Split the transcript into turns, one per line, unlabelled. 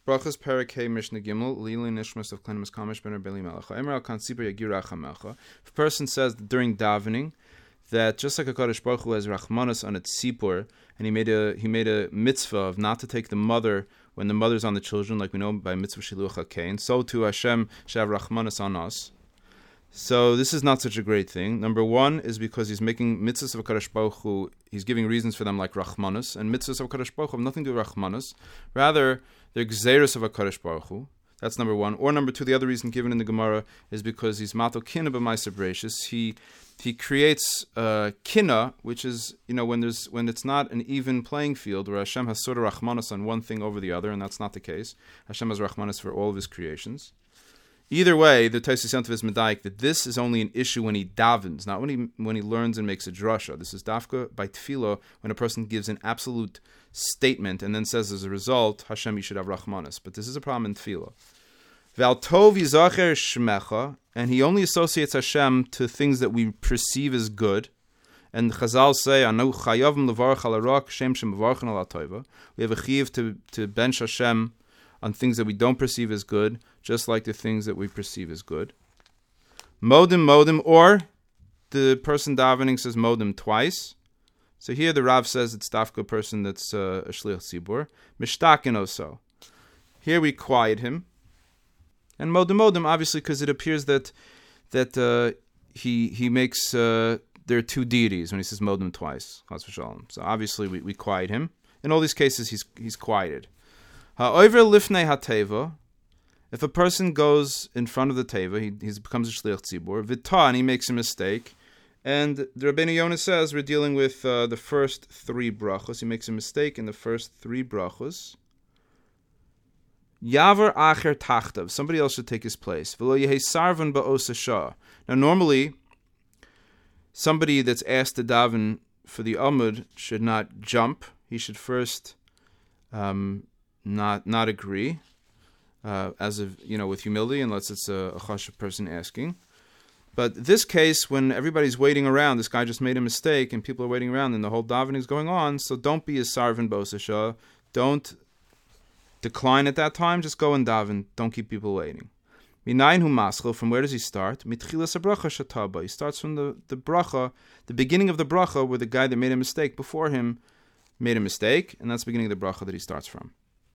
Brachas Perek Hey Mishnah Gimel Lili Nishmas of Klein Miskamish Ben Rabbi Melacha Emer Al Kansipur Yagiracha Melcha. If a person says that during davening that just like a Kadosh Baruch Hu has Rachmanas on its sipur, and he made a mitzvah of not to take the mother when the mother's on the children, like we know by mitzvah Shiluach HaKain, so too Hashem shall have Rachmanas on us. So this is not such a great thing. Number one is because he's making mitzvahs of HaKadosh Baruch Hu, he's giving reasons for them like Rachmanas, and mitzvahs of HaKadosh Baruch Hu have nothing to do with Rachmanas. Rather, they're gzeiros of HaKadosh Baruch Hu. That's number one. Or number two, the other reason given in the Gemara is because he's mato kina b'ma'aser bereishis. He creates kina, which is, when it's not an even playing field where Hashem has sort of Rachmanas on one thing over the other, and that's not the case. Hashem has Rachmanas for all of his creations. Either way, the Tosfos Yontif is medayik that this is only an issue when he davens, not when he learns and makes a drasha. This is dafka by tefillah, when a person gives an absolute statement and then says as a result, Hashem, you should have Rachmanas. But this is a problem in tefillah. Val tov yizacher shmecha, and he only associates Hashem to things that we perceive as good. And Chazal say, Anu chayavim levarach al harak, shem shem mevarchen al tova. We have a chiv to bench Hashem on things that we don't perceive as good, just like the things that we perceive as good. Modim, or the person davening says modim twice. So here the Rav says it's dafka person that's a shliach tzibur. Mishtakin also. Here we quiet him. And modim, obviously, because it appears that he makes there are two deities when he says modim twice. So obviously we quiet him. In all these cases, he's quieted. Ha'over lifnei hateva, if a person goes in front of the teva, he becomes a shliach tzibur. V'ta, and he makes a mistake. And the Rabbeinu Yonah says we're dealing with the first three brachos. He makes a mistake in the first three brachos. Yavar acher tachtav, somebody else should take his place. V'lo yehi sarvan ba'os hashah. Now normally, somebody that's asked to daven for the Amud should not jump. He should first not agree, with humility, unless it's a chashuv person asking. But this case, when everybody's waiting around, this guy just made a mistake, and people are waiting around, and the whole davening is going on. So don't be a sarvan b'os hashah. Don't decline at that time. Just go and daven. Don't keep people waiting. Minayin hu maschil. From where does he start? Mitchilas habracha shataba. He starts from the bracha, the beginning of the bracha, where the guy that made a mistake before him made a mistake, and that's the beginning of the bracha that he starts from.